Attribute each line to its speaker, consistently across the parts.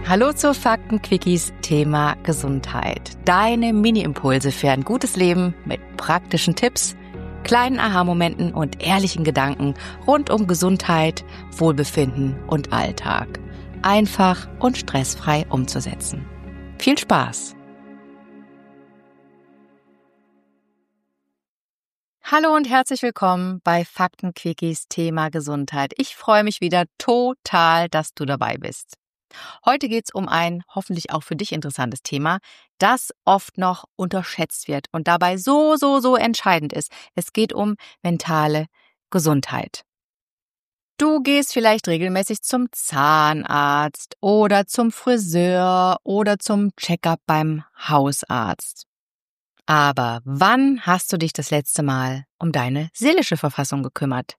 Speaker 1: Hallo zu Fakten-Quickies Thema Gesundheit. Deine Mini-Impulse für ein gutes Leben mit praktischen Tipps, kleinen Aha-Momenten und ehrlichen Gedanken rund um Gesundheit, Wohlbefinden und Alltag. Einfach und stressfrei umzusetzen. Viel Spaß! Hallo und herzlich willkommen bei Fakten-Quickies Thema Gesundheit. Ich freue mich wieder total, dass du dabei bist. Heute geht's um ein hoffentlich auch für dich interessantes Thema, das oft noch unterschätzt wird und dabei so entscheidend ist. Es geht um mentale Gesundheit. Du gehst vielleicht regelmäßig zum Zahnarzt oder zum Friseur oder zum Check-up beim Hausarzt. Aber wann hast du dich das letzte Mal um deine seelische Verfassung gekümmert?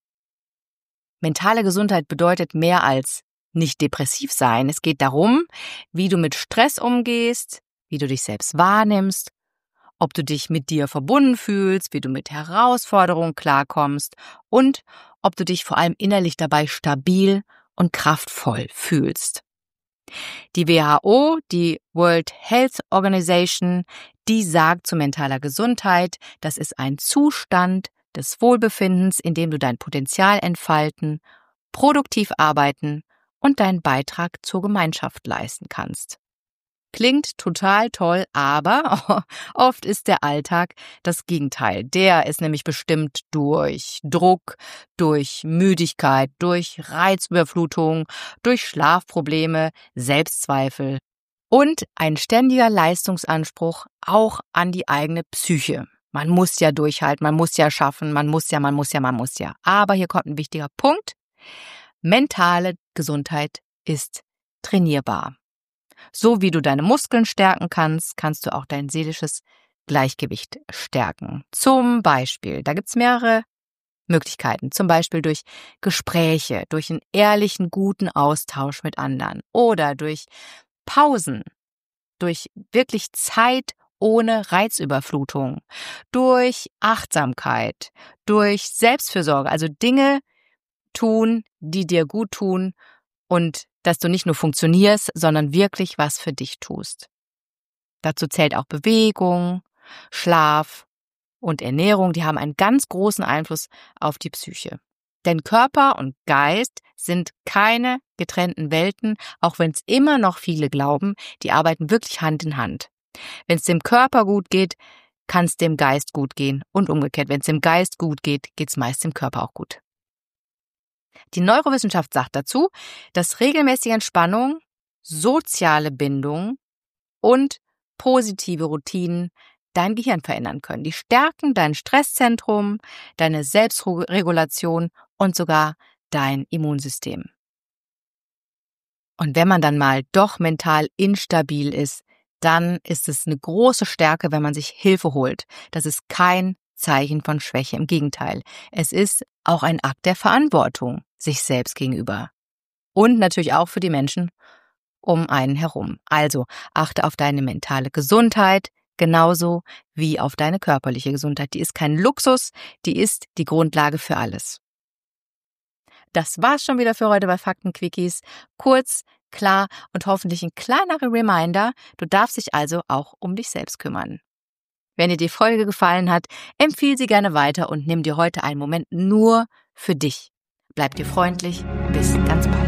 Speaker 1: Mentale Gesundheit bedeutet mehr als nicht depressiv sein. Es geht darum, wie du mit Stress umgehst, wie du dich selbst wahrnimmst, ob du dich mit dir verbunden fühlst, wie du mit Herausforderungen klarkommst und ob du dich vor allem innerlich dabei stabil und kraftvoll fühlst. Die WHO, die World Health Organization, die sagt zu mentaler Gesundheit, das ist ein Zustand des Wohlbefindens, in dem du dein Potenzial entfalten, produktiv arbeiten und deinen Beitrag zur Gemeinschaft leisten kannst. Klingt total toll, aber oft ist der Alltag das Gegenteil. Der ist nämlich bestimmt durch Druck, durch Müdigkeit, durch Reizüberflutung, durch Schlafprobleme, Selbstzweifel und ein ständiger Leistungsanspruch auch an die eigene Psyche. Man muss ja durchhalten, man muss ja schaffen, man muss ja. Aber hier kommt ein wichtiger Punkt. Mentale Gesundheit ist trainierbar. So wie du deine Muskeln stärken kannst, kannst du auch dein seelisches Gleichgewicht stärken. Zum Beispiel, da gibt's mehrere Möglichkeiten, zum Beispiel durch Gespräche, durch einen ehrlichen, guten Austausch mit anderen oder durch Pausen, durch wirklich Zeit ohne Reizüberflutung, durch Achtsamkeit, durch Selbstfürsorge, also Dinge tun, die dir gut tun und dass du nicht nur funktionierst, sondern wirklich was für dich tust. Dazu zählt auch Bewegung, Schlaf und Ernährung, die haben einen ganz großen Einfluss auf die Psyche. Denn Körper und Geist sind keine getrennten Welten, auch wenn es immer noch viele glauben, die arbeiten wirklich Hand in Hand. Wenn es dem Körper gut geht, kann es dem Geist gut gehen und umgekehrt. Wenn es dem Geist gut geht, geht es meist dem Körper auch gut. Die Neurowissenschaft sagt dazu, dass regelmäßige Entspannung, soziale Bindung und positive Routinen dein Gehirn verändern können. Die stärken dein Stresszentrum, deine Selbstregulation und sogar dein Immunsystem. Und wenn man dann mal doch mental instabil ist, dann ist es eine große Stärke, wenn man sich Hilfe holt. Das ist kein Zeichen von Schwäche, im Gegenteil. Es ist auch ein Akt der Verantwortung sich selbst gegenüber. Und natürlich auch für die Menschen um einen herum. Also achte auf deine mentale Gesundheit, genauso wie auf deine körperliche Gesundheit. Die ist kein Luxus, die ist die Grundlage für alles. Das war's schon wieder für heute bei Fakten-Quickies. Kurz, klar und hoffentlich ein kleinerer Reminder. Du darfst dich also auch um dich selbst kümmern. Wenn dir die Folge gefallen hat, empfiehl sie gerne weiter und nimm dir heute einen Moment nur für dich. Bleib dir freundlich. Bis ganz bald.